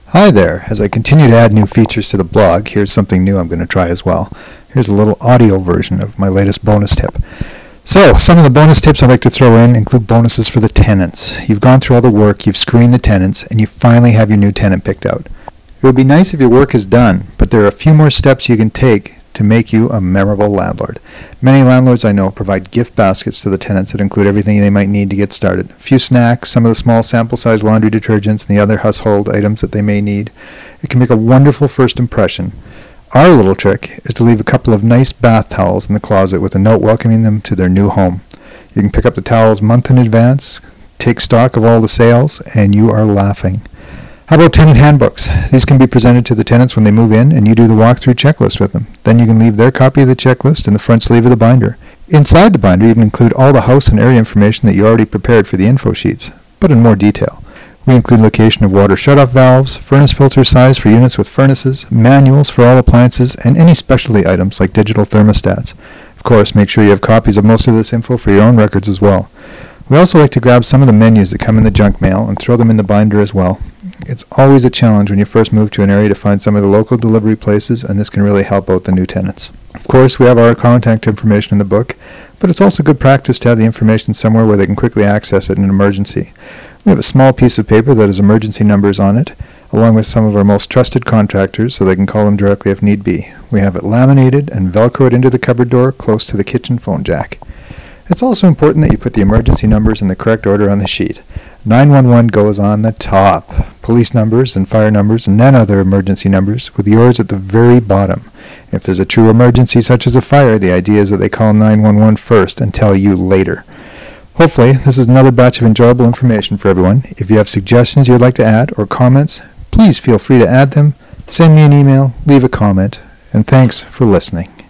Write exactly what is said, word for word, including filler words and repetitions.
Hi there. As I continue to add new features to the blog, here's something new I'm going to try as well. Here's a little audio version of my latest bonus tip. So, some of the bonus tips I'd like to throw in include bonuses for the tenants. You've gone through all the work, you've screened the tenants, and you finally have your new tenant picked out. It would be nice if your work is done, but there are a few more steps you can take to make you a memorable landlord. Many landlords I know provide gift baskets to the tenants that include everything they might need to get started. A few snacks, some of the small sample size laundry detergents, and the other household items that they may need. It can make a wonderful first impression. Our little trick is to leave a couple of nice bath towels in the closet with a note welcoming them to their new home. You can pick up the towels a month in advance, take stock of all the sales, and you are laughing. How about tenant handbooks? These can be presented to the tenants when they move in, and you do the walkthrough checklist with them. Then you can leave their copy of the checklist in the front sleeve of the binder. Inside the binder, you can include all the house and area information that you already prepared for the info sheets, but in more detail. We include location of water shutoff valves, furnace filter size for units with furnaces, manuals for all appliances, and any specialty items like digital thermostats. Of course, make sure you have copies of most of this info for your own records as well. We also like to grab some of the menus that come in the junk mail and throw them in the binder as well. It's always a challenge when you first move to an area to find some of the local delivery places, and this can really help out the new tenants. Of course, we have our contact information in the book, but it's also good practice to have the information somewhere where they can quickly access it in an emergency. We have a small piece of paper that has emergency numbers on it, along with some of our most trusted contractors so they can call them directly if need be. We have it laminated and velcroed into the cupboard door close to the kitchen phone jack. It's also important that you put the emergency numbers in the correct order on the sheet. nine one one goes on the top, police numbers and fire numbers, and then other emergency numbers, with yours at the very bottom. If there's a true emergency such as a fire, the idea is that they call nine one one first and tell you later. Hopefully, this is another batch of enjoyable information for everyone. If you have suggestions you'd like to add or comments, please feel free to add them. Send me an email, leave a comment, and thanks for listening.